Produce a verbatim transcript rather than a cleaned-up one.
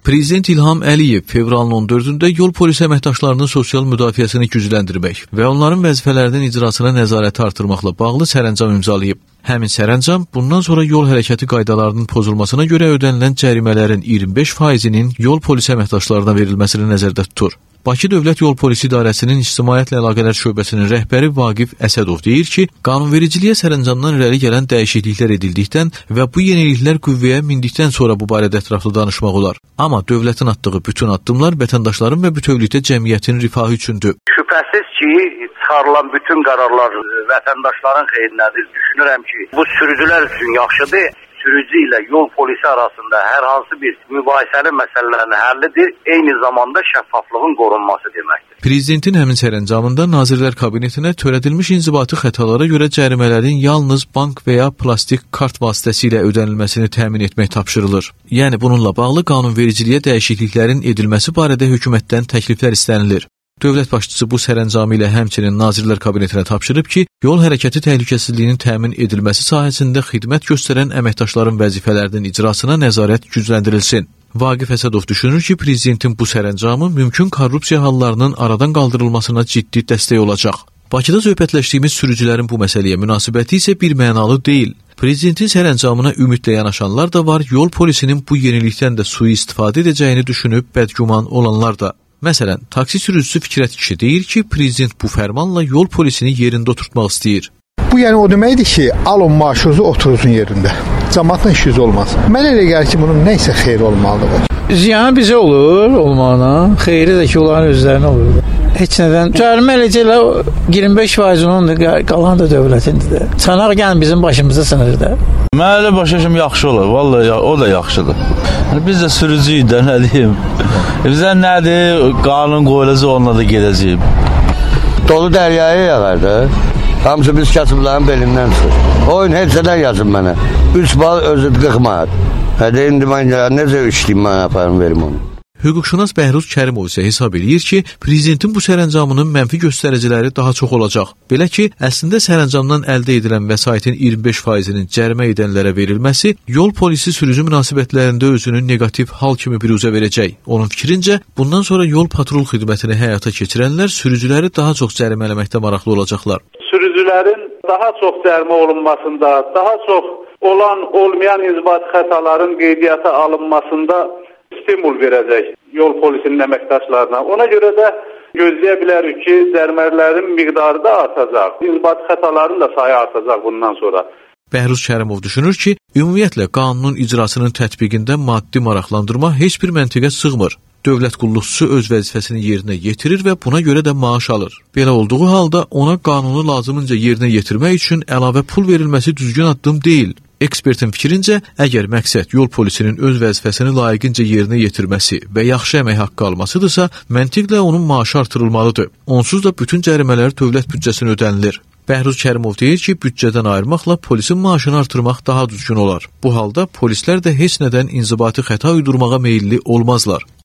Prezident İlham Əliyev fevralın on dördündə yol polisi əməkdaşlarının sosial müdafiəsini gücləndirmək və onların vəzifələrinin icrasına nəzarəti artırmaqla bağlı sərəncam imzalayıb. Həmin sərəncam bundan sonra yol hərəkəti qaydalarının pozulmasına görə ödənilən cərimələrin iyirmi beş faizinin yol polisi əməkdaşlarına verilməsini nəzərdə tutur. Bakı Dövlət Yol Polisi İdarəsinin İctimaiyyətlə Əlaqələr Şöbəsinin rəhbəri Vaqif Əsədov deyir ki, qanunvericiliyə sərəncamdan irəli gələn dəyişikliklər edildikdən və bu yeniliklər qüvvəyə mindikdən sonra bu barədə ətraflı danışmaq olar. Amma dövlətin atdığı bütün addımlar vətəndaşların və bütövlükdə cəmiyyətin rifahı üçündür. Şübhəsiz ki, çıxarılan bütün qərarlar vətəndaşların xeyrinədir. Düşünürəm ki, bu sürücülər üçün yaxşıdır. Sürücü ilə yol polisi arasında hər hansı bir mübahisəli məsələlərin həllidir, eyni zamanda şəffaflığın qorunması deməkdir. Prezidentin həmin sərəncamında Nazirlər Kabinetinə törədilmiş inzibati xətalara görə cərimələrin yalnız bank və ya plastik kart vasitəsilə ödənilməsini təmin etmək tapşırılır. Yəni bununla bağlı qanunvericiliyə dəyişikliklərin edilməsi barədə hökumətdən təkliflər istənilir. Dövlət başçısı bu sərəncamı ilə həmçinin Nazirlər Kabinetinə tapşırıb ki, yol hərəkəti təhlükəsizliyinin təmin edilməsi sahəsində xidmət göstərən əməkdaşların vəzifələrinin icrasına nəzarət gücləndirilsin. Vaqif Əsədov düşünür ki, prezidentin bu sərəncamı mümkün korrupsiya hallarının aradan qaldırılmasına ciddi dəstək olacaq. Bakıda söhbətləşdiyimiz sürücülərin bu məsələyə münasibəti isə birmənalı deyil. Prezidentin sərəncamına ümidlə yanaşanlar da var, yol polisinin bu yenilikdən də sui-istifadə edəcəyini düşünüb bədgüman olanlar da. Məsələn, taksi sürücüsü Fikrət kişi deyir ki, prezident bu fərmanla yol polisini yerində oturtmaq istəyir. Bu yəni o deməkdir ki, alın maaşınızı oturursun yerində. Cəmaatla işiniz olmaz. Mənə elə gəlir ki, bunun nə isə xeyri olmalıdır. Ziyanı bizə olur olmağına, xeyri də ki, onların özlərinə olur. Heç nədən. Cərimə eləcə elə iyirmi beş faiz onundur, qalan da dövlətindir. Çanaq gəlin bizim başımıza sınır da. Mən elə başlaşım yaxşı olur, vallahi o da yaxşıdır. Biz də sürücüyük də, nə deyim. Bizə nədir, qanun qoyulacaq, onunla da gedəcəyim. Dolu dəryaya yağar da. Hamısı biz kasıbların belindən çıxır. Oyun heç nədən yazın mənə. üç bal özü qırx manat. Hədə indi mən necə işləyim, mən yaparım, verim onu. Hüquqşünas Bəhruz Kərimov isə hesab edir ki, prezidentin bu sərəncamının mənfi göstəriciləri daha çox olacaq. Belə ki, əslində sərəncamdan əldə edilən vəsaitin iyirmi beş faizinin cərimə edənlərə verilməsi yol polisi sürücü münasibətlərində özünü negativ hal kimi biruzə verəcək. Onun fikrincə, bundan sonra yol patrul xidmətini həyata keçirənlər sürücüləri daha çox cərimələməkdə maraqlı olacaqlar. Sürücülərin daha çox cərimə olunmasında, daha çox olan olmayan inzibati xətaların qeydiyyata alınmasında stimul verəcək yol polisinin əməkdaşlarına. Ona görə də gözləyə bilərik ki, cərimələrin miqdarı da artacaq. İnzibati xətaların da sayı artacaq bundan sonra. Bəhruz Kərimov düşünür ki, ümumiyyətlə qanunun icrasının tətbiqində maddi maraqlandırma heç bir məntiqə sığmır. Dövlət qulluqçusu öz vəzifəsini yerinə yetirir və buna görə də maaş alır. Belə olduğu halda ona qanunu lazımınca yerinə yetirmək üçün əlavə pul verilməsi düzgün addım deyil. Ekspertin fikrincə, əgər məqsəd yol polisinin öz vəzifəsini layiqincə yerinə yetirməsi və yaxşı əmək haqqı almasıdırsa, məntiqlə onun maaşı artırılmalıdır. Onsuz da bütün cərimələr dövlət büdcəsinə ödənilir. Bəhruz Kərimov deyir ki, büdcədən ayırmaqla polisin maaşını artırmaq daha düzgün olar. Bu halda polislər də heç nədən inzibati xəta uydurmağa meyilli olmazlar.